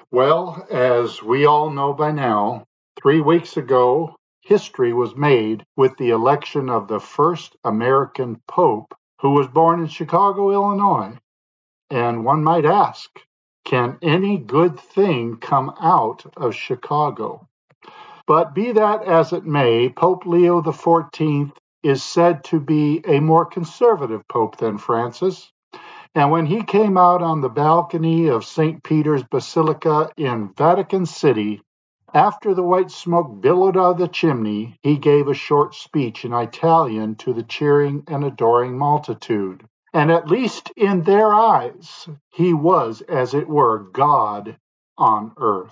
Well, as we all know by now, 3 weeks ago, history was made with the election of the first American Pope who was born in Chicago, Illinois. And one might ask, can any good thing come out of Chicago? But be that as it may, Pope Leo XIV is said to be a more conservative pope than Francis. And when he came out on the balcony of St. Peter's Basilica in Vatican City, after the white smoke billowed out of the chimney, he gave a short speech in Italian to the cheering and adoring multitude. And at least in their eyes, he was, as it were, God on earth.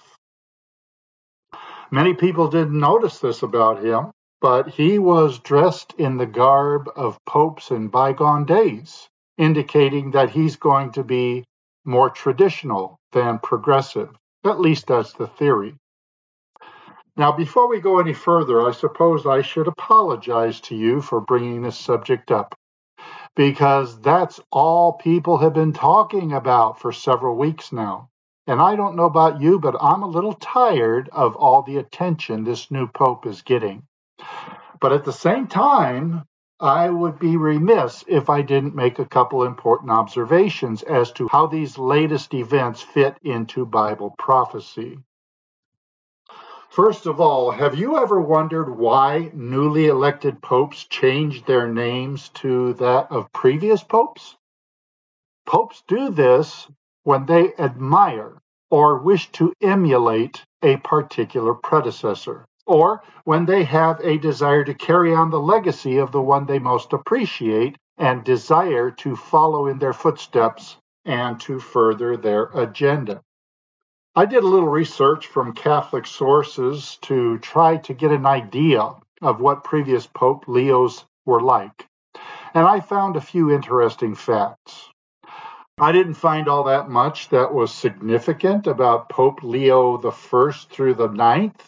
Many people didn't notice this about him, but he was dressed in the garb of popes in bygone days, indicating that he's going to be more traditional than progressive. At least that's the theory. Now, before we go any further, I suppose I should apologize to you for bringing this subject up, because that's all people have been talking about for several weeks now. And I don't know about you, but I'm a little tired of all the attention this new pope is getting. But at the same time, I would be remiss if I didn't make a couple important observations as to how these latest events fit into Bible prophecy. First of all, have you ever wondered why newly elected popes changed their names to that of previous popes? Popes do this when they admire or wish to emulate a particular predecessor, or when they have a desire to carry on the legacy of the one they most appreciate and desire to follow in their footsteps and to further their agenda. I did a little research from Catholic sources to try to get an idea of what previous Pope Leos were like, and I found a few interesting facts. I didn't find all that much that was significant about Pope Leo I through the 9th,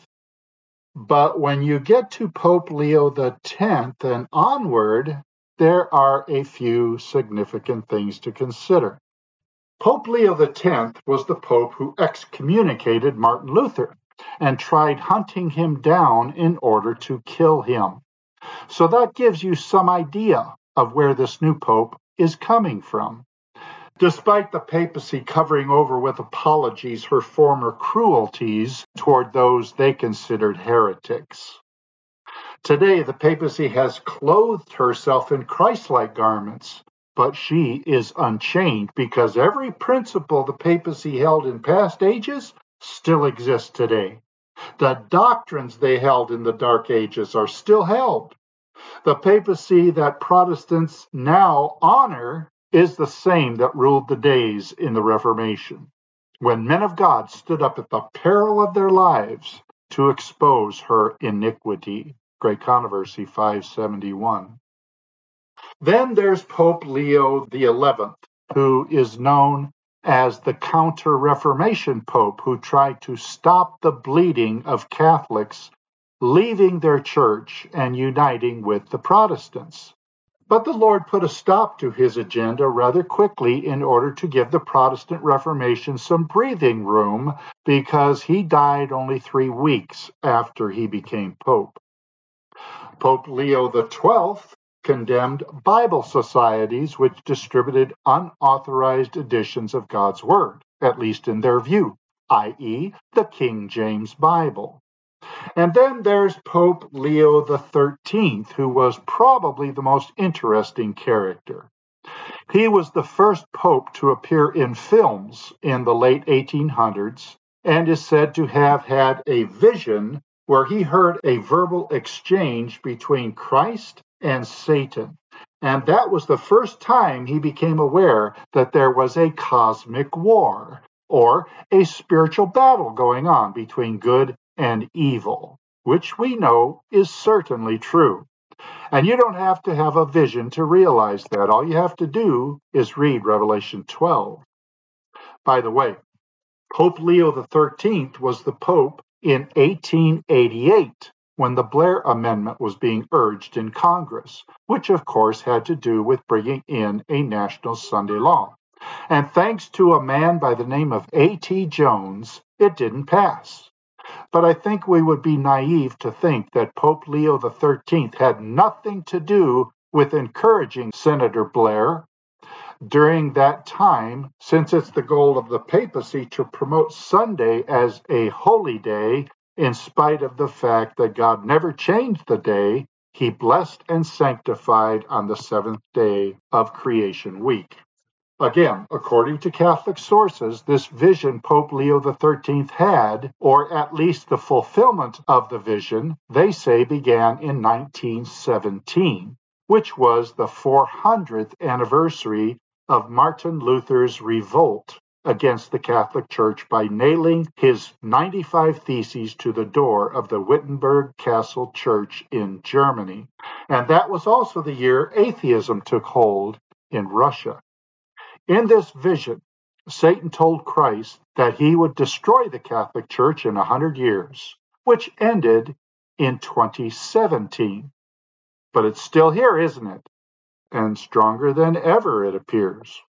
but when you get to Pope Leo X and onward, there are a few significant things to consider. Pope Leo X was the pope who excommunicated Martin Luther and tried hunting him down in order to kill him. So that gives you some idea of where this new pope is coming from. Despite the papacy covering over with apologies her former cruelties toward those they considered heretics. Today, the papacy has clothed herself in Christ-like garments, but she is unchanged because every principle the papacy held in past ages still exists today. The doctrines they held in the Dark Ages are still held. The papacy that Protestants now honor is the same that ruled the days in the Reformation, when men of God stood up at the peril of their lives to expose her iniquity. Great Controversy 571. Then there's Pope Leo XI, who is known as the Counter-Reformation Pope, who tried to stop the bleeding of Catholics leaving their church and uniting with the Protestants. But the Lord put a stop to his agenda rather quickly in order to give the Protestant Reformation some breathing room, because he died only 3 weeks after he became Pope. Pope Leo XII condemned Bible societies which distributed unauthorized editions of God's Word, at least in their view, i.e., the King James Bible. And then there's Pope Leo XIII, who was probably the most interesting character. He was the first pope to appear in films in the late 1800s and is said to have had a vision where he heard a verbal exchange between Christ and Satan. And that was the first time he became aware that there was a cosmic war, or a spiritual battle going on between good and evil, which we know is certainly true. And you don't have to have a vision to realize that. All you have to do is read Revelation 12. By the way, Pope Leo XIII was the Pope in 1888 when the Blair Amendment was being urged in Congress, which of course had to do with bringing in a national Sunday law. And thanks to a man by the name of A.T. Jones, It didn't pass. But I think we would be naive to think that Pope Leo XIII had nothing to do with encouraging Senator Blair during that time, since it's the goal of the papacy to promote Sunday as a holy day, in spite of the fact that God never changed the day he blessed and sanctified on the seventh day of creation week. Again, according to Catholic sources, this vision Pope Leo XIII had, or at least the fulfillment of the vision, they say began in 1917, which was the 400th anniversary of Martin Luther's revolt against the Catholic Church by nailing his 95 Theses to the door of the Wittenberg Castle Church in Germany. And that was also the year atheism took hold in Russia. In this vision, Satan told Christ that he would destroy the Catholic Church in 100 years, which ended in 2017. But it's still here, isn't it? And stronger than ever, it appears.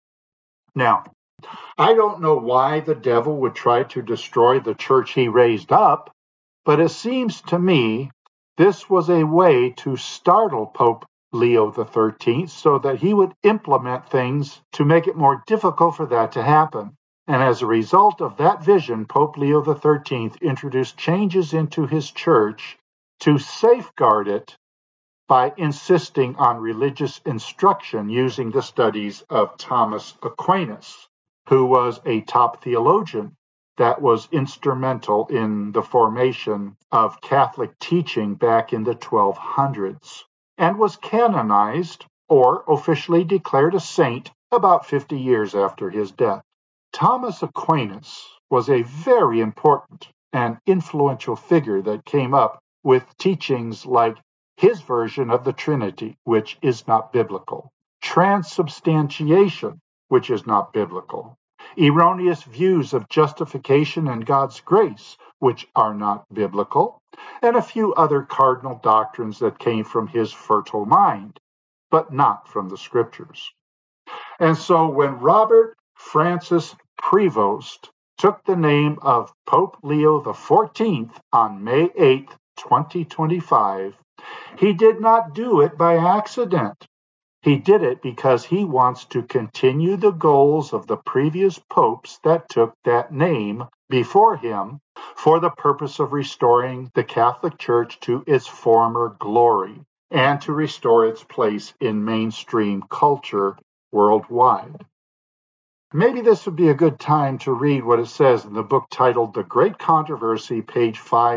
Now, I don't know why the devil would try to destroy the church he raised up, but it seems to me this was a way to startle Pope Leo XIII so that he would implement things to make it more difficult for that to happen. And as a result of that vision, Pope Leo XIII introduced changes into his church to safeguard it by insisting on religious instruction using the studies of Thomas Aquinas, who was a top theologian that was instrumental in the formation of Catholic teaching back in the 1200s, and was canonized or officially declared a saint about 50 years after his death. Thomas Aquinas was a very important and influential figure that came up with teachings like his version of the Trinity, which is not biblical, transubstantiation, which is not biblical, erroneous views of justification and God's grace, which are not biblical, and a few other cardinal doctrines that came from his fertile mind, but not from the scriptures. And so when Robert Francis Prevost took the name of Pope Leo XIV on May 8, 2025, he did not do it by accident. He did it because he wants to continue the goals of the previous popes that took that name before him for the purpose of restoring the Catholic Church to its former glory and to restore its place in mainstream culture worldwide. Maybe this would be a good time to read what it says in the book titled The Great Controversy, page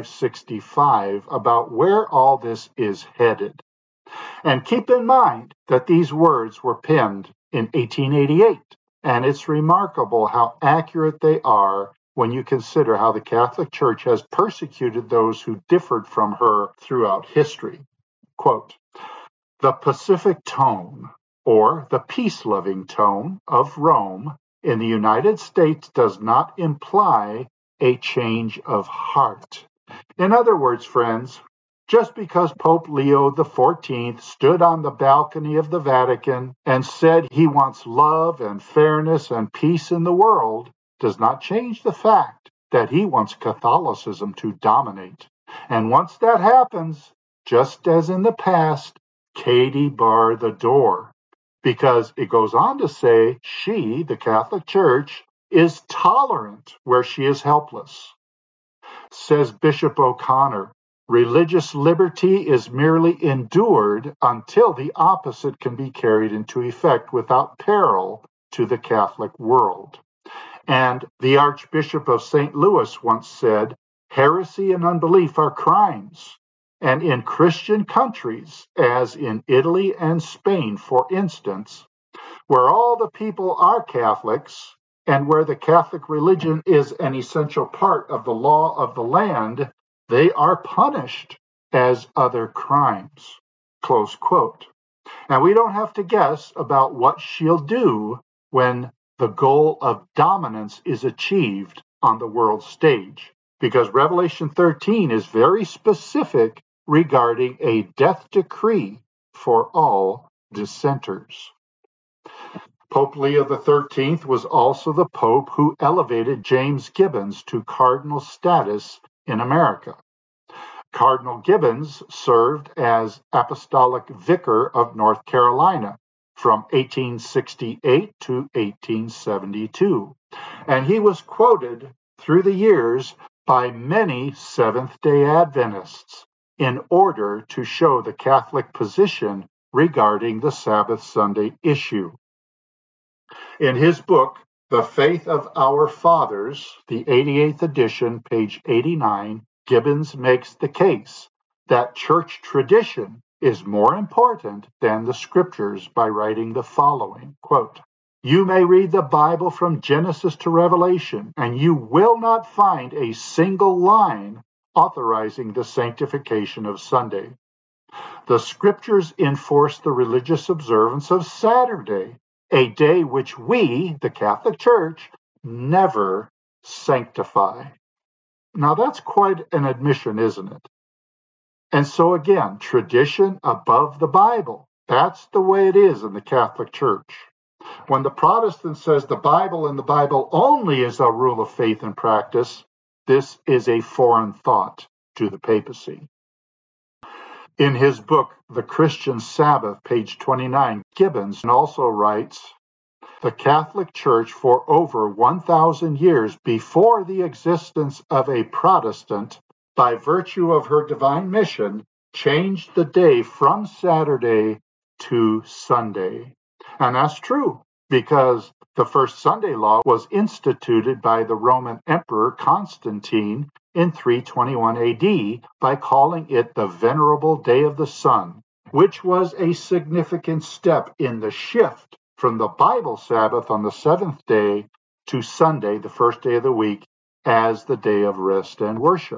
565, about where all this is headed. And keep in mind that these words were penned in 1888, and it's remarkable how accurate they are when you consider how the Catholic Church has persecuted those who differed from her throughout history. Quote, "The pacific tone, or the peace-loving tone of Rome in the United States does not imply a change of heart." In other words, friends, just because Pope Leo XIV stood on the balcony of the Vatican and said he wants love and fairness and peace in the world does not change the fact that he wants Catholicism to dominate. And once that happens, just as in the past, Katie barred the door, because it goes on to say she, the Catholic Church, is tolerant where she is helpless. Says Bishop O'Connor, religious liberty is merely endured until the opposite can be carried into effect without peril to the Catholic world. And the Archbishop of St. Louis once said, heresy and unbelief are crimes. And in Christian countries, as in Italy and Spain, for instance, where all the people are Catholics and where the Catholic religion is an essential part of the law of the land, they are punished as other crimes. Close quote. Now, we don't have to guess about what she'll do when the goal of dominance is achieved on the world stage, because Revelation 13 is very specific regarding a death decree for all dissenters. Pope Leo XIII was also the Pope who elevated James Gibbons to cardinal status in America. Cardinal Gibbons served as Apostolic Vicar of North Carolina from 1868 to 1872, and he was quoted through the years by many Seventh-day Adventists in order to show the Catholic position regarding the Sabbath Sunday issue. In his book, The Faith of Our Fathers, the 88th edition, page 89, Gibbons makes the case that church tradition is more important than the scriptures by writing the following, quote, "You may read the Bible from Genesis to Revelation, and you will not find a single line authorizing the sanctification of Sunday. The scriptures enforce the religious observance of Saturday, a day which we, the Catholic Church, never sanctify." Now that's quite an admission, isn't it? And so again, tradition above the Bible. That's the way it is in the Catholic Church. When the Protestant says the Bible and the Bible only is a rule of faith and practice, this is a foreign thought to the papacy. In his book, The Christian Sabbath, page 29, Gibbons also writes, "The Catholic Church for over 1,000 years before the existence of a Protestant, by virtue of her divine mission, changed the day from Saturday to Sunday." And that's true, because the first Sunday law was instituted by the Roman Emperor Constantine in 321 AD by calling it the Venerable Day of the Sun, which was a significant step in the shift from the Bible Sabbath on the seventh day to Sunday, the first day of the week, as the day of rest and worship.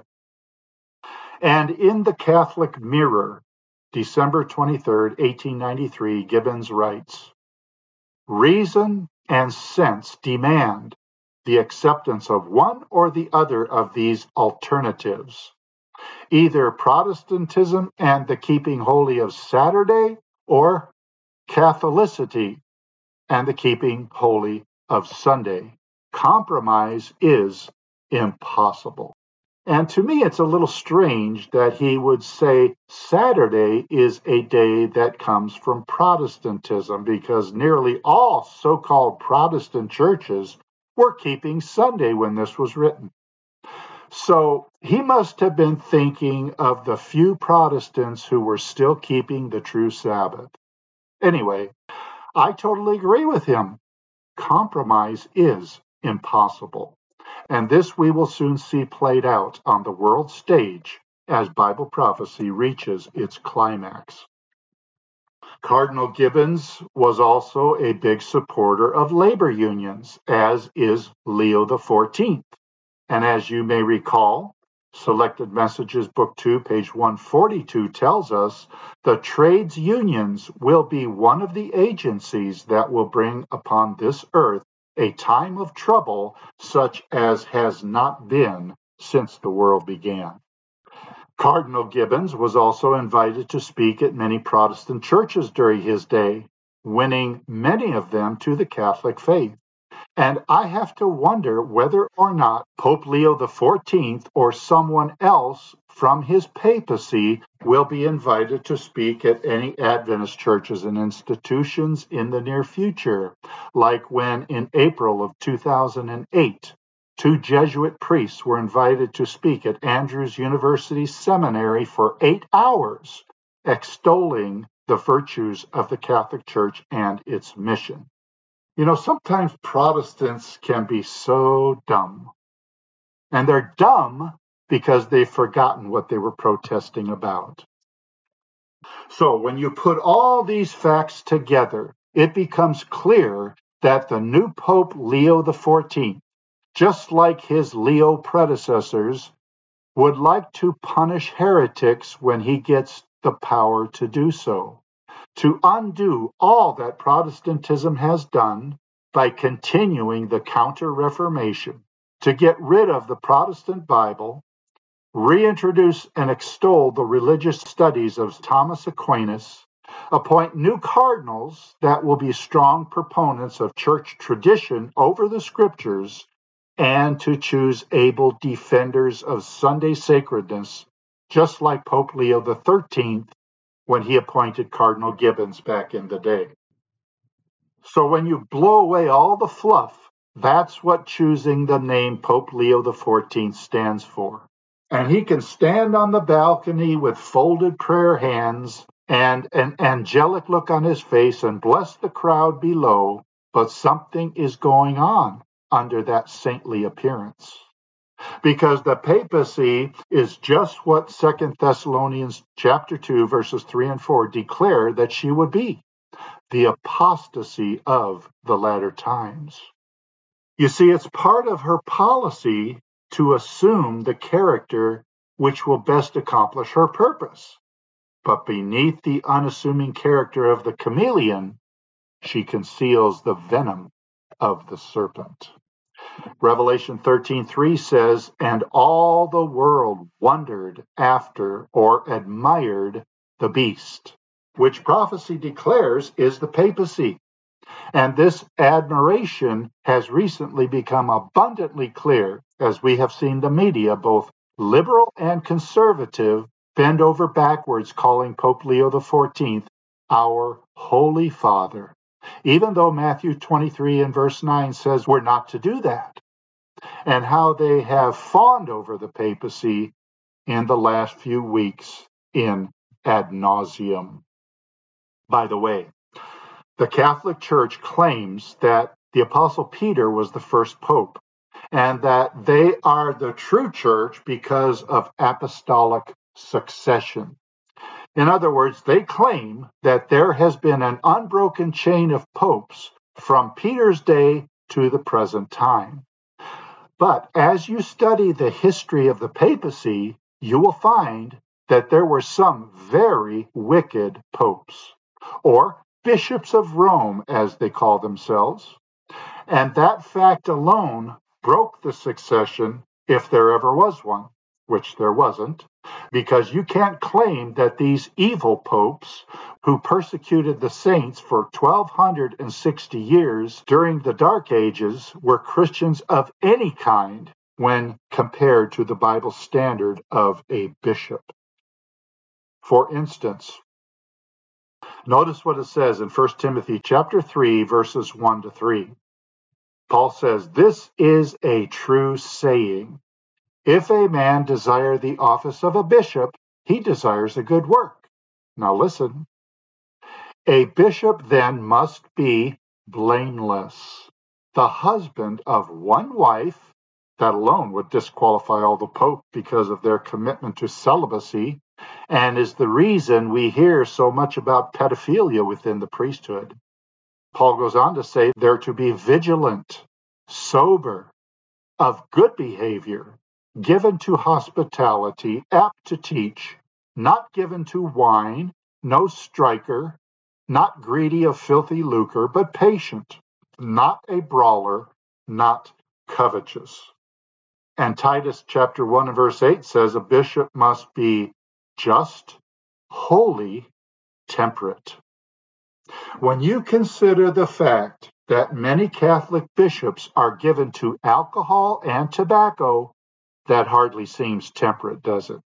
And in the Catholic Mirror, December 23rd, 1893, Gibbons writes, "Reason and sense demand the acceptance of one or the other of these alternatives, either Protestantism and the keeping holy of Saturday, or Catholicity and the keeping holy of Sunday. Compromise is impossible." And to me, it's a little strange that he would say Saturday is a day that comes from Protestantism, because nearly all so-called Protestant churches were keeping Sunday when this was written. So he must have been thinking of the few Protestants who were still keeping the true Sabbath. Anyway, I totally agree with him. Compromise is impossible. And this we will soon see played out on the world stage as Bible prophecy reaches its climax. Cardinal Gibbons was also a big supporter of labor unions, as is Leo XIV. And as you may recall, Selected Messages, Book 2, page 142 tells us the trades unions will be one of the agencies that will bring upon this earth a time of trouble such as has not been since the world began. Cardinal Gibbons was also invited to speak at many Protestant churches during his day, winning many of them to the Catholic faith. And I have to wonder whether or not Pope Leo XIV or someone else from his papacy will be invited to speak at any Adventist churches and institutions in the near future, like when in April of 2008, 2 Jesuit priests were invited to speak at Andrews University Seminary for 8 hours, extolling the virtues of the Catholic Church and its mission. You know, sometimes Protestants can be so dumb. And they're dumb because they've forgotten what they were protesting about. So when you put all these facts together, it becomes clear that the new Pope Leo XIV, just like his Leo predecessors, would like to punish heretics when he gets the power to do so, to undo all that Protestantism has done by continuing the Counter-Reformation, to get rid of the Protestant Bible, reintroduce and extol the religious studies of Thomas Aquinas, appoint new cardinals that will be strong proponents of church tradition over the scriptures, and to choose able defenders of Sunday sacredness, just like Pope Leo XIII when he appointed Cardinal Gibbons back in the day. So when you blow away all the fluff, that's what choosing the name Pope Leo XIV stands for. And he can stand on the balcony with folded prayer hands and an angelic look on his face and bless the crowd below, but something is going on under that saintly appearance. Because the papacy is just what 2 Thessalonians chapter 2, verses 3 and 4 declare that she would be, the apostasy of the latter times. You see, it's part of her policy to assume the character which will best accomplish her purpose. But beneath the unassuming character of the chameleon, she conceals the venom of the serpent. Revelation 13:3 says, "And all the world wondered after or admired the beast," which prophecy declares is the papacy. And this admiration has recently become abundantly clear as we have seen the media, both liberal and conservative, bend over backwards calling Pope Leo XIV our Holy Father, even though Matthew 23 and verse 9 says we're not to do that, and how they have fawned over the papacy in the last few weeks in ad nauseum. By the way, the Catholic Church claims that the Apostle Peter was the first pope, and that they are the true church because of apostolic succession. In other words, they claim that there has been an unbroken chain of popes from Peter's day to the present time. But as you study the history of the papacy, you will find that there were some very wicked popes, or bishops of Rome, as they call themselves. And that fact alone broke the succession, if there ever was one, which there wasn't, because you can't claim that these evil popes who persecuted the saints for 1,260 years during the Dark Ages were Christians of any kind when compared to the Bible standard of a bishop. For instance, notice what it says in 1 Timothy chapter 3, verses 1 to 3. Paul says, "This is a true saying. If a man desire the office of a bishop, he desires a good work." Now listen. "A bishop then must be blameless, the husband of one wife." That alone would disqualify all the popes because of their commitment to celibacy, and is the reason we hear so much about pedophilia within the priesthood. Paul goes on to say they're to be vigilant, sober, of good behavior, given to hospitality, apt to teach, not given to wine, no striker, not greedy of filthy lucre, but patient, not a brawler, not covetous. And Titus chapter 1 and verse 8 says a bishop must be just, holy, temperate. When you consider the fact that many Catholic bishops are given to alcohol and tobacco, that hardly seems temperate, does it?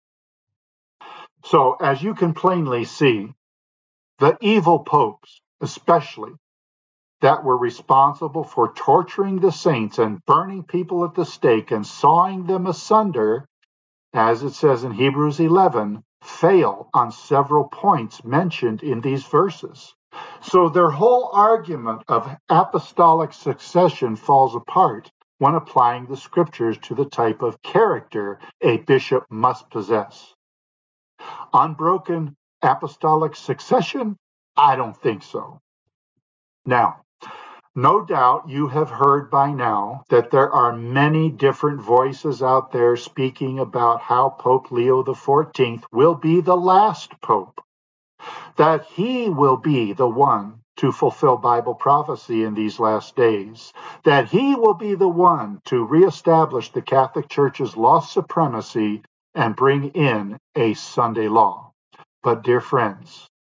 So, as you can plainly see, the evil popes, especially, that were responsible for torturing the saints and burning people at the stake and sawing them asunder, as it says in Hebrews 11, fail on several points mentioned in these verses. So their whole argument of apostolic succession falls apart when applying the scriptures to the type of character a bishop must possess. Unbroken apostolic succession? I don't think so. Now, no doubt you have heard by now that there are many different voices out there speaking about how Pope Leo XIV will be the last pope, that he will be the one to fulfill Bible prophecy in these last days, that he will be the one to reestablish the Catholic Church's lost supremacy and bring in a Sunday law. But dear friends,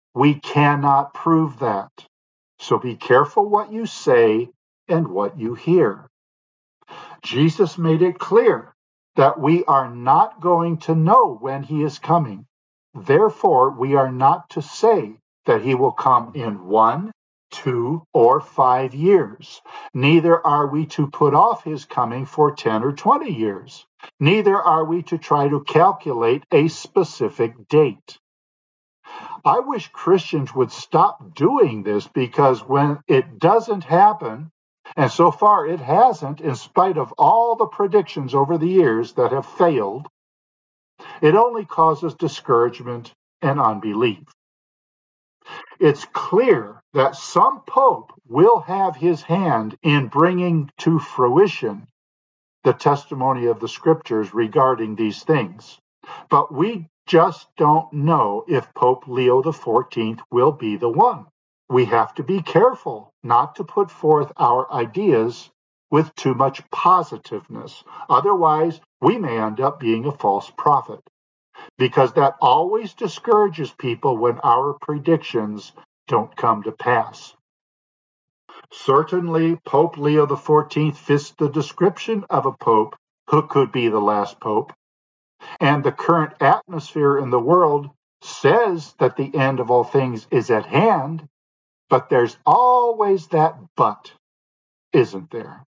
We cannot prove that. So be careful what you say and what you hear. Jesus made it clear that we are not going to know when he is coming. Therefore, we are not to say that he will come in 1, 2, or 5 years. Neither are we to put off his coming for 10 or 20 years. Neither are we to try to calculate a specific date. I wish Christians would stop doing this, because when it doesn't happen, and so far it hasn't, in spite of all the predictions over the years that have failed, it only causes discouragement and unbelief. It's clear that some pope will have his hand in bringing to fruition the testimony of the scriptures regarding these things. But we just don't know if Pope Leo XIV will be the one. We have to be careful not to put forth our ideas with too much positiveness. Otherwise, we may end up being a false prophet, because that always discourages people when our predictions don't come to pass. Certainly, Pope Leo XIV fits the description of a pope who could be the last pope. And the current atmosphere in the world says that the end of all things is at hand, but there's always that but, isn't there?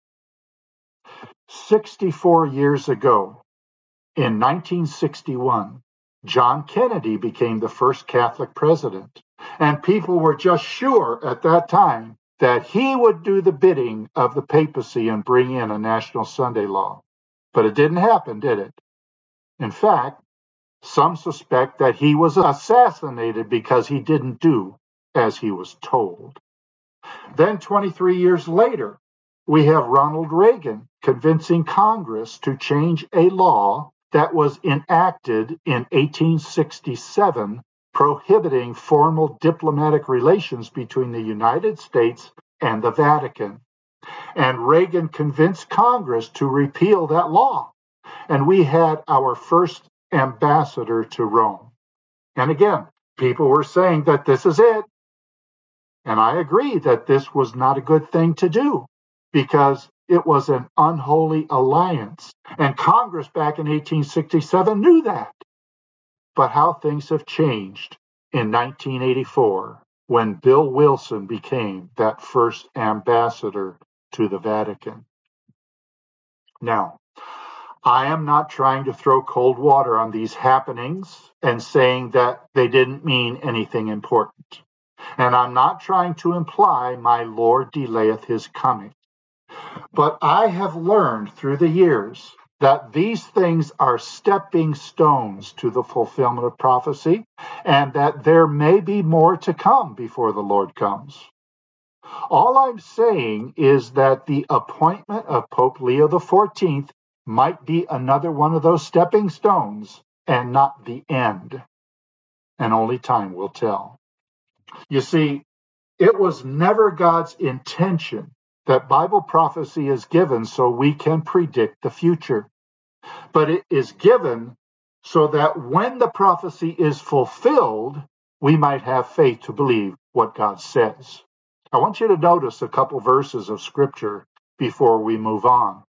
64 years ago, in 1961, John Kennedy became the first Catholic president, and people were just sure at that time that he would do the bidding of the papacy and bring in a national Sunday law. But it didn't happen, did it? In fact, some suspect that he was assassinated because he didn't do as he was told. Then 23 years later, we have Ronald Reagan convincing Congress to change a law that was enacted in 1867, prohibiting formal diplomatic relations between the United States and the Vatican. And Reagan convinced Congress to repeal that law. And we had our first ambassador to Rome. And again, people were saying that this is it. And I agree that this was not a good thing to do, because it was an unholy alliance. And Congress back in 1867 knew that. But how things have changed in 1984, when Bill Wilson became that first ambassador to the Vatican. Now, I am not trying to throw cold water on these happenings and saying that they didn't mean anything important. And I'm not trying to imply my Lord delayeth his coming. But I have learned through the years that these things are stepping stones to the fulfillment of prophecy, and that there may be more to come before the Lord comes. All I'm saying is that the appointment of Pope Leo XIV might be another one of those stepping stones and not the end. And only time will tell. You see, it was never God's intention that Bible prophecy is given so we can predict the future. But it is given so that when the prophecy is fulfilled, we might have faith to believe what God says. I want you to notice a couple verses of scripture before we move on.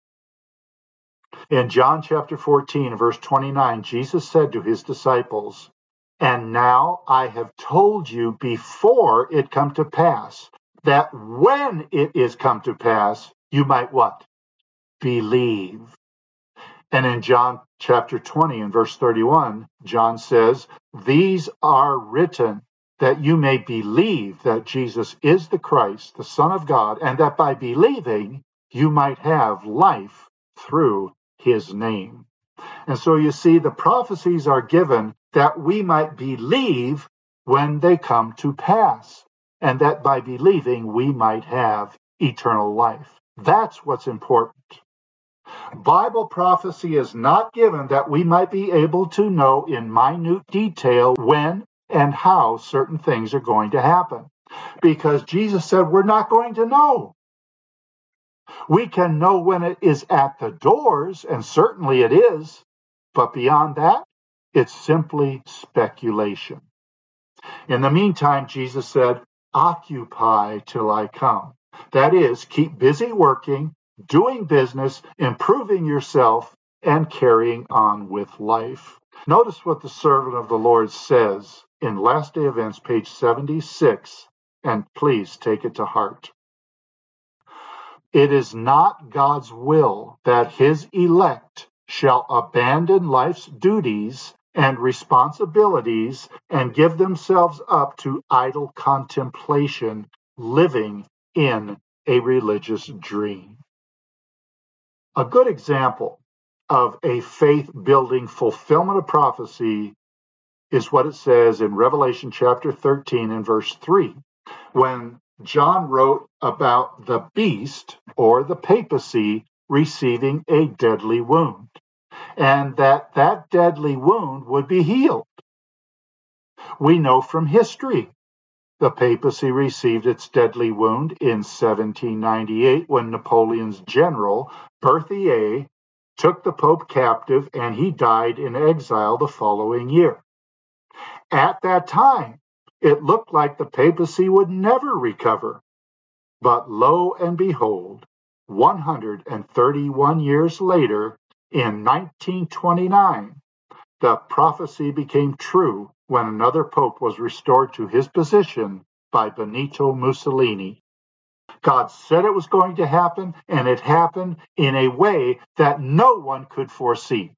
In John chapter 14, verse 29, Jesus said to his disciples, "And now I have told you before it come to pass, that when it is come to pass, you might" what? Believe. And in John chapter 20 and verse 31, John says, "These are written that you may believe that Jesus is the Christ, the Son of God, and that by believing you might have life through his name." And so you see, the prophecies are given that we might believe when they come to pass, and that by believing we might have eternal life. That's what's important. Bible prophecy is not given that we might be able to know in minute detail when and how certain things are going to happen, because Jesus said we're not going to know. We can know when it is at the doors, and certainly it is, but beyond that, it's simply speculation. In the meantime, Jesus said, occupy till I come. That is, keep busy working, doing business, improving yourself, and carrying on with life. Notice what the servant of the Lord says in Last Day Events, page 76, and please take it to heart. It is not God's will that his elect shall abandon life's duties and responsibilities and give themselves up to idle contemplation, living in a religious dream. A good example of a faith-building fulfillment of prophecy is what it says in Revelation chapter 13 and verse 3, when John wrote about the beast, or the papacy, receiving a deadly wound, and that deadly wound would be healed. We know from history the papacy received its deadly wound in 1798 when Napoleon's general, Berthier, took the Pope captive and he died in exile the following year. At that time, it looked like the papacy would never recover. But lo and behold, 131 years later, in 1929, the prophecy became true when another pope was restored to his position by Benito Mussolini. God said it was going to happen, and it happened in a way that no one could foresee.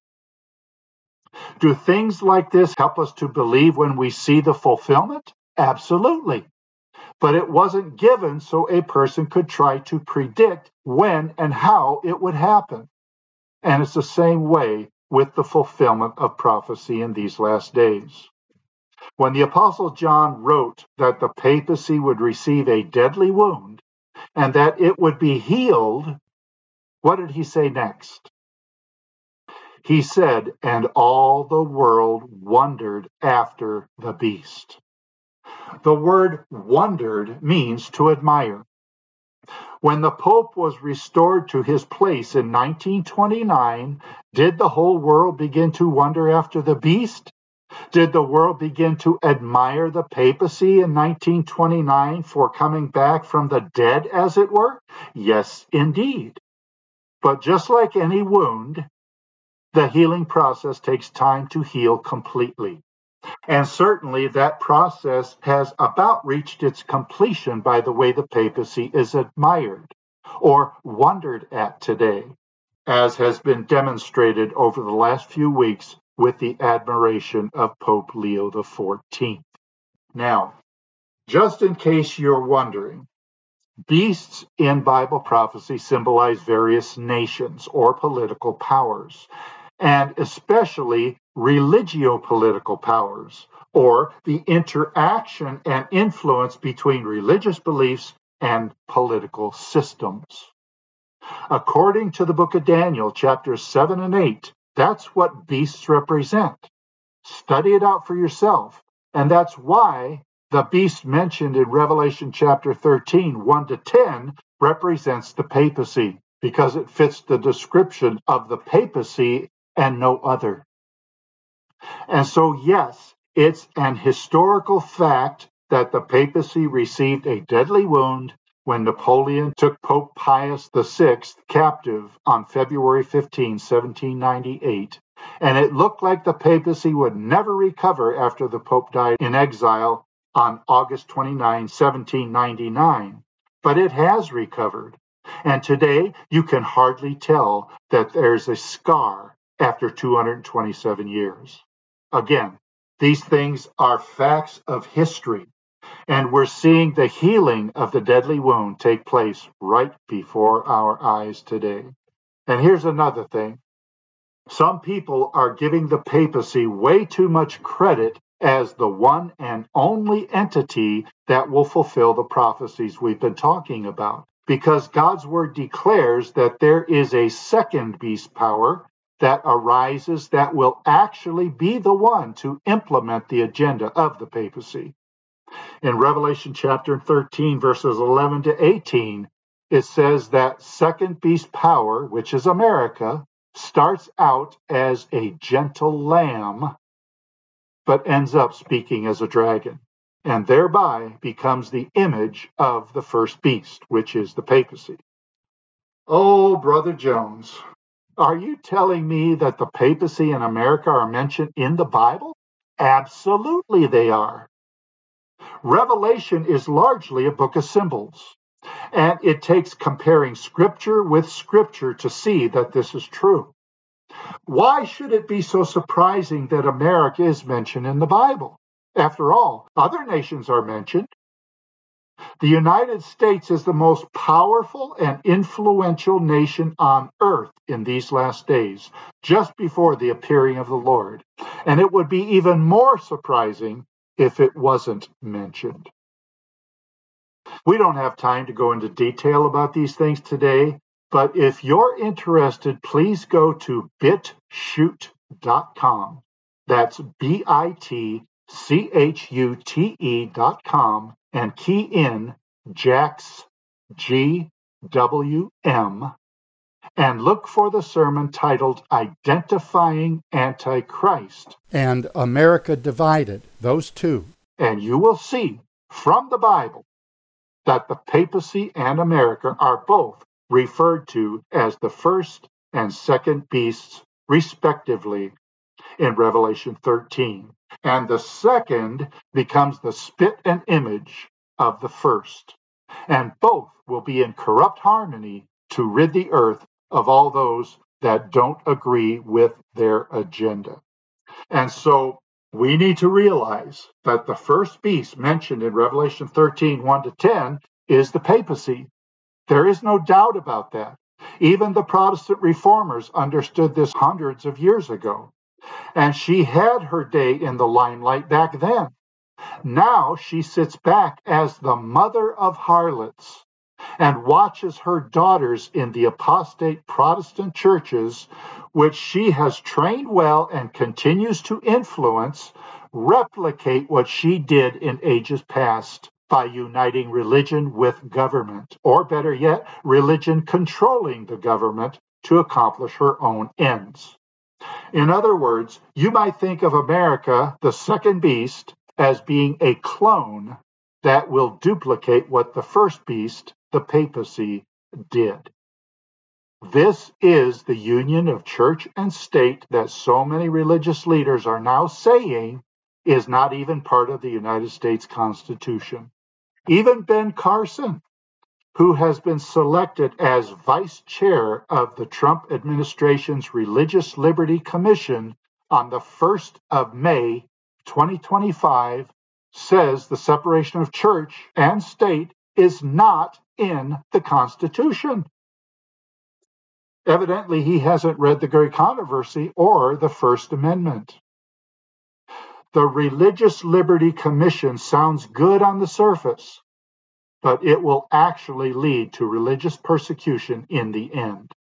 Do things like this help us to believe when we see the fulfillment? Absolutely. But it wasn't given so a person could try to predict when and how it would happen. And it's the same way with the fulfillment of prophecy in these last days. When the Apostle John wrote that the papacy would receive a deadly wound and that it would be healed, what did he say next? He said, and all the world wondered after the beast. The word wondered means to admire. When the Pope was restored to his place in 1929, did the whole world begin to wonder after the beast? Did the world begin to admire the papacy in 1929 for coming back from the dead, as it were? Yes, indeed. But just like any wound, the healing process takes time to heal completely. And certainly that process has about reached its completion by the way the papacy is admired or wondered at today, as has been demonstrated over the last few weeks with the admiration of Pope Leo XIV. Now, just in case you're wondering, beasts in Bible prophecy symbolize various nations or political powers, and especially religio-political powers, or the interaction and influence between religious beliefs and political systems. According to the book of Daniel, chapters 7 and 8, that's what beasts represent. Study it out for yourself, and that's why the beast mentioned in Revelation chapter 13, 1 to 10, represents the papacy, because it fits the description of the papacy and no other. And so, yes, it's an historical fact that the papacy received a deadly wound when Napoleon took Pope Pius VI captive on February 15, 1798. And it looked like the papacy would never recover after the Pope died in exile on August 29, 1799. But it has recovered. And today, you can hardly tell that there's a scar after 227 years. Again, these things are facts of history, and we're seeing the healing of the deadly wound take place right before our eyes today. And here's another thing. Some people are giving the papacy way too much credit as the one and only entity that will fulfill the prophecies we've been talking about, because God's word declares that there is a second beast power that arises that will actually be the one to implement the agenda of the papacy. In Revelation chapter 13, verses 11 to 18, it says that second beast power, which is America, starts out as a gentle lamb, but ends up speaking as a dragon. and thereby becomes the image of the first beast, which is the papacy. Oh, Brother Jones, are you telling me that the papacy in America are mentioned in the Bible? Absolutely they are. Revelation is largely a book of symbols, and it takes comparing scripture with scripture to see that this is true. Why should it be so surprising that America is mentioned in the Bible? After all, other nations are mentioned. The United States is the most powerful and influential nation on earth in these last days, just before the appearing of the Lord. And it would be even more surprising if it wasn't mentioned. We don't have time to go into detail about these things today, but if you're interested, please go to bitchute.com. That's bitchute.com and key in Jax GWM and look for the sermon titled Identifying Antichrist and America Divided, those two. And you will see from the Bible that the papacy and America are both referred to as the first and second beasts, respectively, in Revelation 13. And the second becomes the spit and image of the first. And both will be in corrupt harmony to rid the earth of all those that don't agree with their agenda. And so we need to realize that the first beast mentioned in Revelation 13, 1-10 is the papacy. There is no doubt about that. Even the Protestant reformers understood this hundreds of years ago. And she had her day in the limelight back then. Now she sits back as the mother of harlots and watches her daughters in the apostate Protestant churches, which she has trained well and continues to influence, replicate what she did in ages past by uniting religion with government, or better yet, religion controlling the government to accomplish her own ends. In other words, you might think of America, the second beast, as being a clone that will duplicate what the first beast, the papacy, did. This is the union of church and state that so many religious leaders are now saying is not even part of the United States Constitution. Even Ben Carson, who has been selected as vice chair of the Trump administration's Religious Liberty Commission on the 1st of May, 2025, says the separation of church and state is not in the Constitution. Evidently, he hasn't read the Great Controversy or the First Amendment. The Religious Liberty Commission sounds good on the surface, but it will actually lead to religious persecution in the end.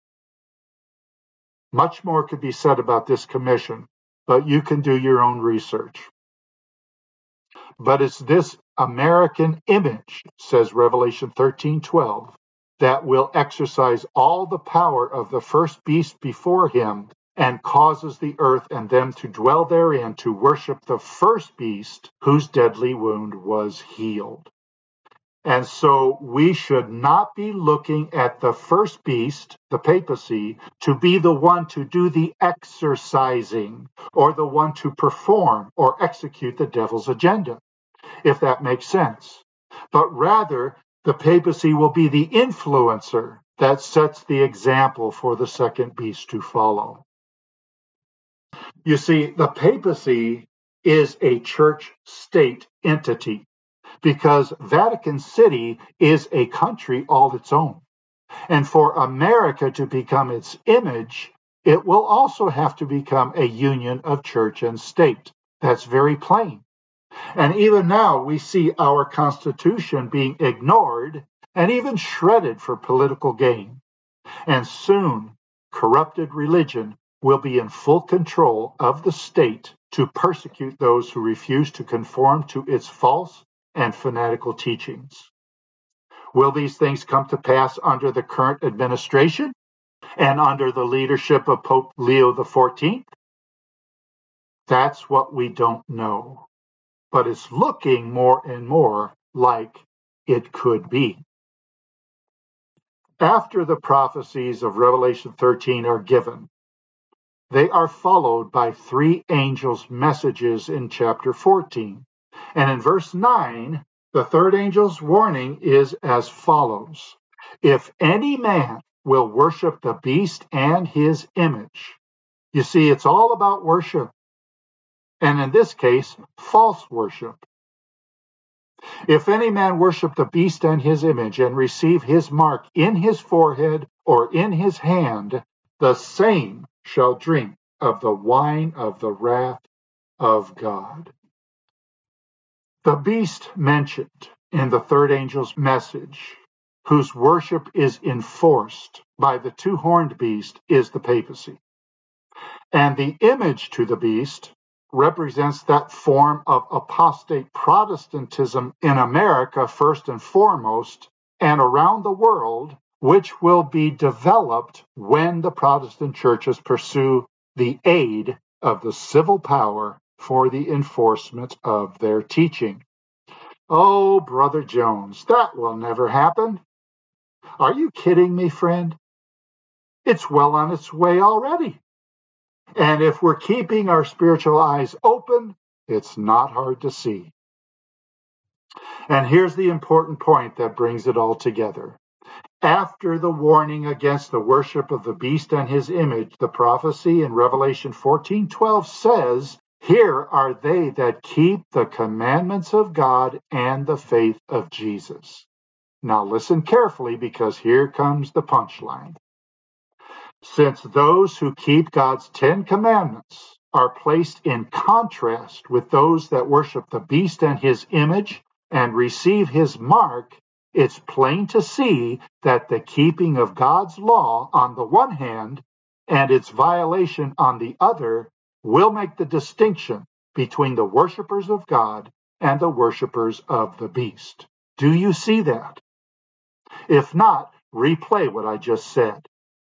Much more could be said about this commission, but you can do your own research. But it's this American image, says Revelation 13:12, that will exercise all the power of the first beast before him and causes the earth and them to dwell therein to worship the first beast whose deadly wound was healed. And so we should not be looking at the first beast, the papacy, to be the one to do the exercising or the one to perform or execute the devil's agenda, if that makes sense. But rather, the papacy will be the influencer that sets the example for the second beast to follow. You see, the papacy is a church-state entity, because Vatican City is a country all its own. And for America to become its image, it will also have to become a union of church and state. That's very plain. And even now, we see our Constitution being ignored and even shredded for political gain. And soon, corrupted religion will be in full control of the state to persecute those who refuse to conform to its false and fanatical teachings. Will these things come to pass under the current administration and under the leadership of Pope Leo XIV? That's what we don't know. but it's looking more and more like it could be. After the prophecies of Revelation 13 are given, they are followed by 3 angels' messages in chapter 14. And in verse 9, the third angel's warning is as follows: If any man will worship the beast and his image. You see, it's all about worship. And in this case, false worship. If any man worship the beast and his image and receive his mark in his forehead or in his hand, the same shall drink of the wine of the wrath of God. The beast mentioned in the third angel's message, whose worship is enforced by the 2-horned beast, is the papacy. And the image to the beast represents that form of apostate Protestantism in America, first and foremost, and around the world, which will be developed when the Protestant churches pursue the aid of the civil power for the enforcement of their teaching. Oh, Brother Jones, that will never happen. Are you kidding me, friend? It's well on its way already. And if we're keeping our spiritual eyes open, it's not hard to see. And here's the important point that brings it all together. After the warning against the worship of the beast and his image, the prophecy in Revelation 14:12 says, "Here are they that keep the commandments of God and the faith of Jesus." Now listen carefully, because here comes the punchline. Since those who keep God's 10 commandments are placed in contrast with those that worship the beast and his image and receive his mark, it's plain to see that the keeping of God's law on the one hand and its violation on the other will make the distinction between the worshipers of God and the worshipers of the beast. Do you see that? If not, replay what I just said.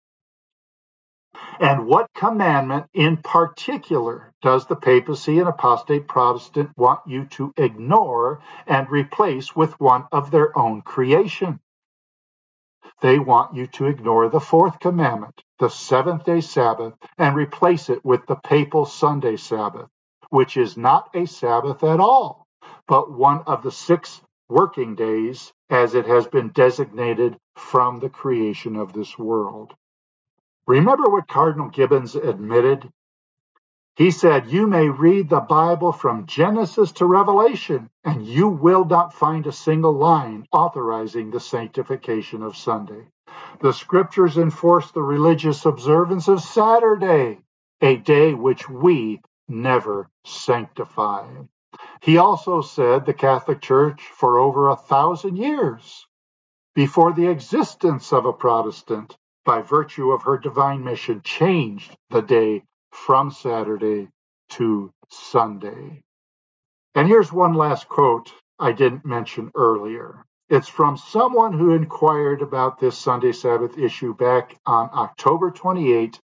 And what commandment in particular does the papacy and apostate Protestant want you to ignore and replace with one of their own creation? They want you to ignore the 4th commandment, the seventh-day Sabbath, and replace it with the papal Sunday Sabbath, which is not a Sabbath at all, but one of the 6 working days as it has been designated from the creation of this world. Remember what Cardinal Gibbons admitted? He said, "You may read the Bible from Genesis to Revelation, and you will not find a single line authorizing the sanctification of Sunday. The scriptures enforce the religious observance of Saturday, a day which we never sanctify." He also said the Catholic Church for over 1,000 years, before the existence of a Protestant, by virtue of her divine mission, changed the day from Saturday to Sunday. And here's one last quote I didn't mention earlier. It's from someone who inquired about this Sunday Sabbath issue back on October 28,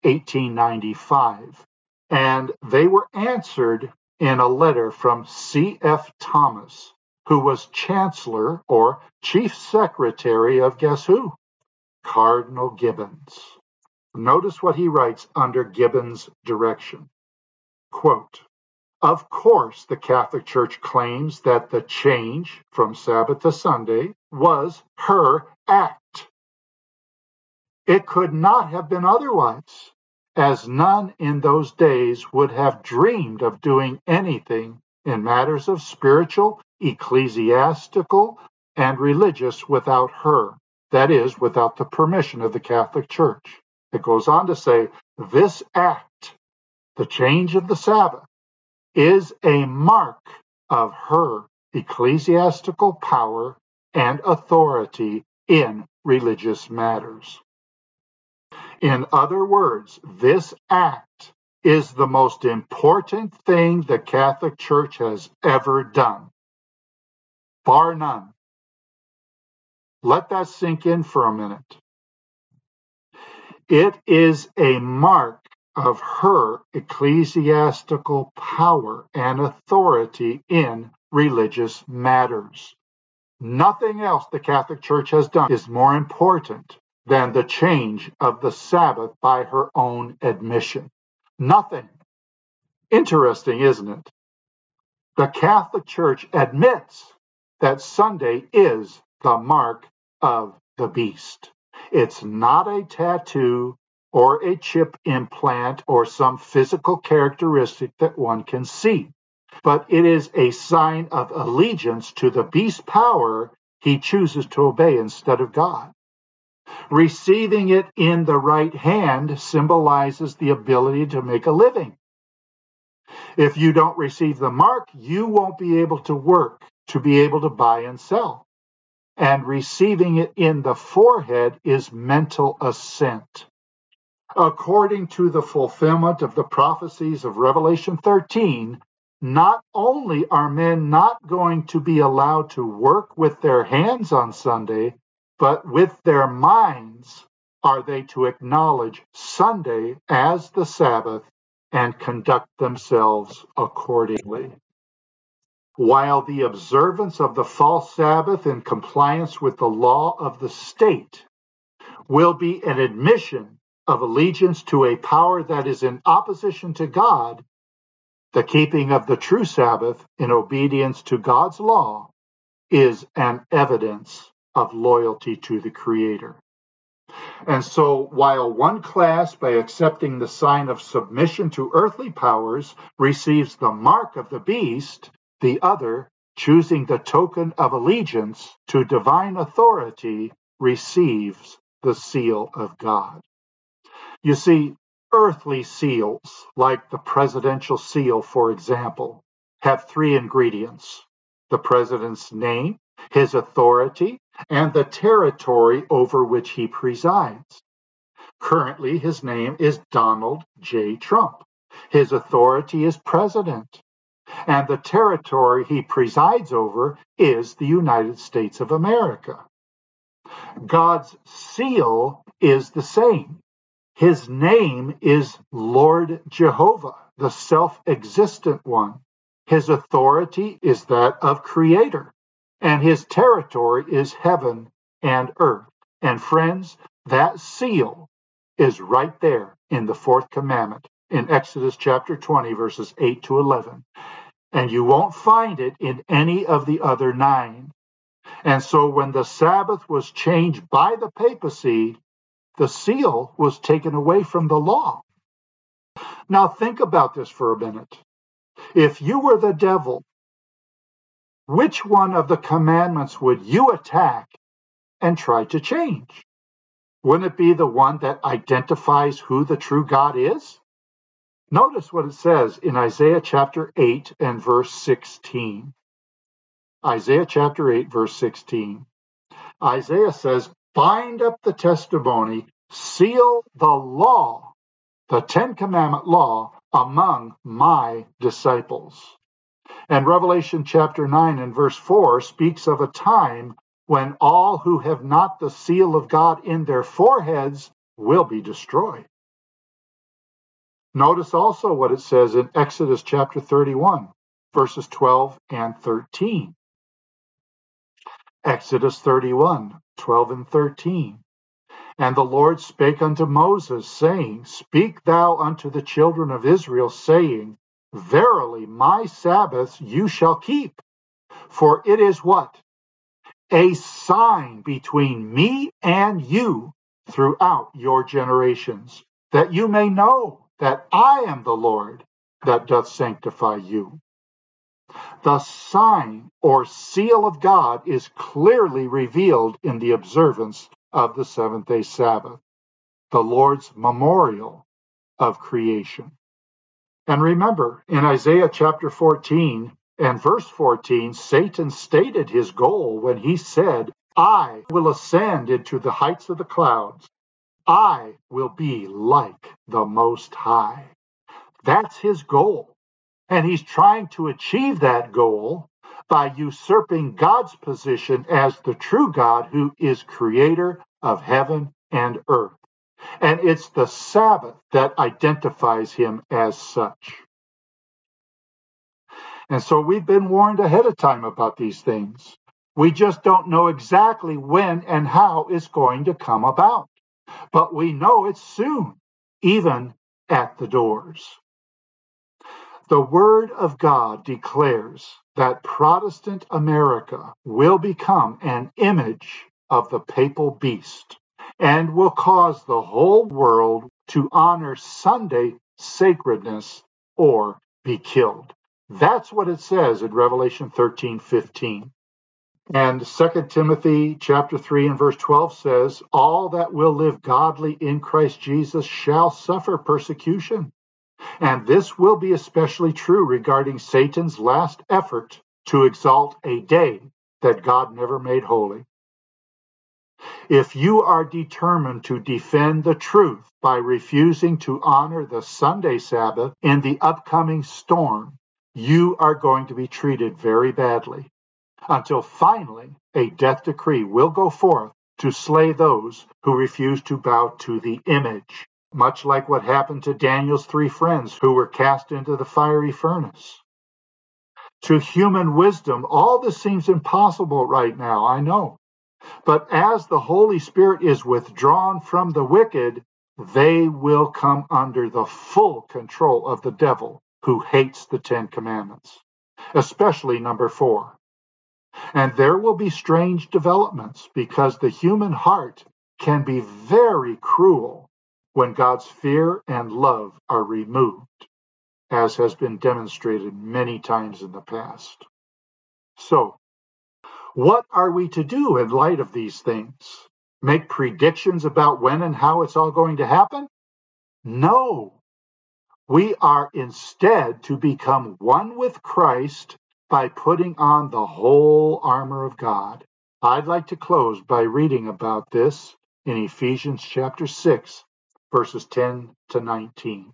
1895. And they were answered in a letter from C.F. Thomas, who was Chancellor or Chief Secretary of guess who? Cardinal Gibbons. Notice what he writes under Gibbons' direction. Quote, "Of course, the Catholic Church claims that the change from Sabbath to Sunday was her act. It could not have been otherwise, as none in those days would have dreamed of doing anything in matters of spiritual, ecclesiastical, and religious without her. That is, without the permission of the Catholic Church." It goes on to say, "This act, the change of the Sabbath, is a mark of her ecclesiastical power and authority in religious matters." In other words, this act is the most important thing the Catholic Church has ever done, bar none. Let that sink in for a minute. It is a mark of her ecclesiastical power and authority in religious matters. Nothing else the Catholic Church has done is more important than the change of the Sabbath by her own admission. Nothing. Interesting, isn't it? The Catholic Church admits that Sunday is the mark of the beast. It's not a tattoo or a chip implant or some physical characteristic that one can see, but it is a sign of allegiance to the beast power he chooses to obey instead of God. Receiving it in the right hand symbolizes the ability to make a living. If you don't receive the mark, you won't be able to work, to be able to buy and sell. And receiving it in the forehead is mental assent. According to the fulfillment of the prophecies of Revelation 13, not only are men not going to be allowed to work with their hands on Sunday, but with their minds are they to acknowledge Sunday as the Sabbath and conduct themselves accordingly. While the observance of the false Sabbath in compliance with the law of the state will be an admission of allegiance to a power that is in opposition to God, the keeping of the true Sabbath in obedience to God's law is an evidence of loyalty to the Creator. And so, while one class, by accepting the sign of submission to earthly powers, receives the mark of the beast, the other, choosing the token of allegiance to divine authority, receives the seal of God. You see, earthly seals, like the presidential seal, for example, have three ingredients: the president's name, his authority, and the territory over which he presides. Currently, his name is Donald J. Trump. His authority is president, and the territory he presides over is the United States of America. God's seal is the same. His name is Lord Jehovah, the self-existent one. His authority is that of Creator, and his territory is heaven and earth. And friends, that seal is right there in the fourth commandment in Exodus chapter 20, verses 8 to 11. And you won't find it in any of the other 9. And so when the Sabbath was changed by the papacy, the seal was taken away from the law. Now think about this for a minute. If you were the devil, which one of the commandments would you attack and try to change? Wouldn't it be the one that identifies who the true God is? Notice what it says in Isaiah chapter 8 and verse 16. Isaiah chapter 8, verse 16. Isaiah says, "Bind up the testimony, seal the law, the 10 Commandment law, among my disciples." And Revelation chapter 9 and verse 4 speaks of a time when all who have not the seal of God in their foreheads will be destroyed. Notice also what it says in Exodus chapter 31, verses 12 and 13. Exodus 31, 12 and 13. "And the Lord spake unto Moses, saying, Speak thou unto the children of Israel, saying, Verily my Sabbaths you shall keep. For it is" what? "A sign between me and you throughout your generations, that you may know that I am the Lord that doth sanctify you." The sign or seal of God is clearly revealed in the observance of the seventh-day Sabbath, the Lord's memorial of creation. And remember, in Isaiah chapter 14 and verse 14, Satan stated his goal when he said, "I will ascend into the heights of the clouds. I will be like the Most High." That's his goal. And he's trying to achieve that goal by usurping God's position as the true God who is creator of heaven and earth. And it's the Sabbath that identifies him as such. And so we've been warned ahead of time about these things. We just don't know exactly when and how it's going to come about. But we know it's soon, even at the doors. The Word of God declares that Protestant America will become an image of the papal beast and will cause the whole world to honor Sunday sacredness or be killed. That's what it says in Revelation 13:15. And 2 Timothy chapter 3 and verse 12 says, all that will live godly in Christ Jesus shall suffer persecution. And this will be especially true regarding Satan's last effort to exalt a day that God never made holy. If you are determined to defend the truth by refusing to honor the Sunday Sabbath in the upcoming storm, you are going to be treated very badly, until finally a death decree will go forth to slay those who refuse to bow to the image, much like what happened to Daniel's 3 friends who were cast into the fiery furnace. To human wisdom, all this seems impossible right now, I know. But as the Holy Spirit is withdrawn from the wicked, they will come under the full control of the devil, who hates the 10 Commandments, especially number 4. And there will be strange developments because the human heart can be very cruel when God's fear and love are removed, as has been demonstrated many times in the past. So, what are we to do in light of these things? Make predictions about when and how it's all going to happen? No. We are instead to become one with Christ by putting on the whole armor of God. I'd like to close by reading about this in Ephesians chapter 6, verses 10 to 19.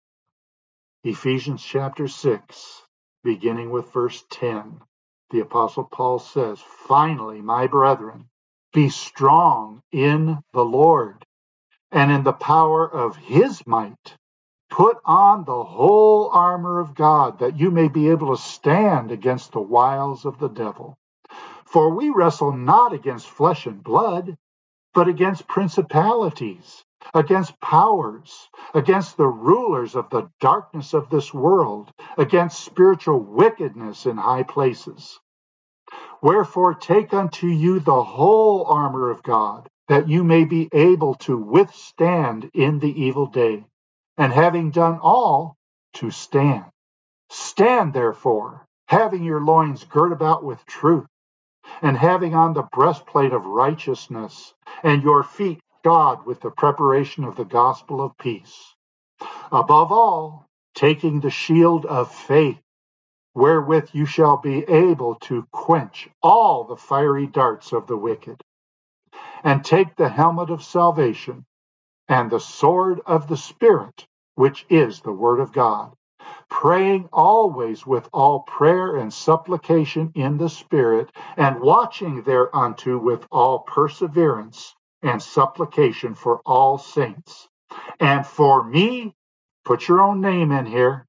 Ephesians chapter 6, beginning with verse 10. The Apostle Paul says, finally, my brethren, be strong in the Lord and in the power of his might. Put on the whole armor of God, that you may be able to stand against the wiles of the devil. For we wrestle not against flesh and blood, but against principalities, against powers, against the rulers of the darkness of this world, against spiritual wickedness in high places. Wherefore take unto you the whole armor of God, that you may be able to withstand in the evil day, and having done all, to stand. Stand therefore, having your loins girt about with truth, and having on the breastplate of righteousness, and your feet shod with the preparation of the gospel of peace. Above all, taking the shield of faith, wherewith you shall be able to quench all the fiery darts of the wicked. And take the helmet of salvation, and the sword of the Spirit, which is the word of God, praying always with all prayer and supplication in the Spirit, and watching thereunto with all perseverance and supplication for all saints. And for me, put your own name in here,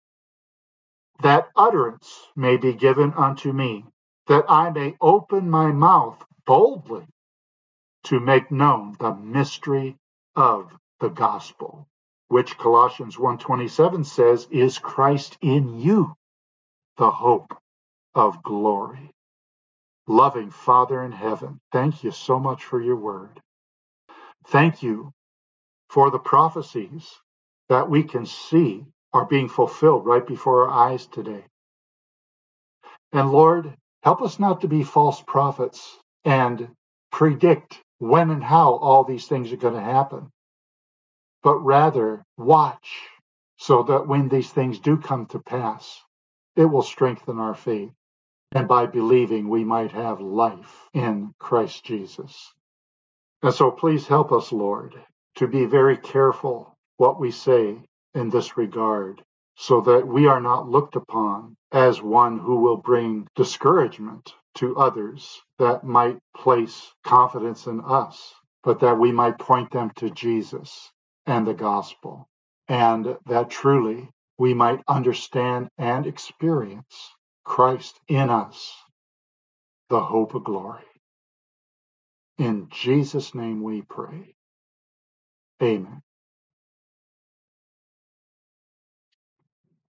that utterance may be given unto me, that I may open my mouth boldly to make known the mystery of the gospel, which Colossians 1:27 says is Christ in you, the hope of glory. Loving Father in heaven, thank you so much for your word. Thank you for the prophecies that we can see are being fulfilled right before our eyes today. And Lord, help us not to be false prophets and predict when and how all these things are going to happen, but rather watch so that when these things do come to pass, it will strengthen our faith. And by believing, we might have life in Christ Jesus. And so please help us, Lord, to be very careful what we say in this regard, so that we are not looked upon as one who will bring discouragement to others that might place confidence in us, but that we might point them to Jesus and the gospel, and that truly we might understand and experience Christ in us, the hope of glory. In Jesus' name we pray. Amen.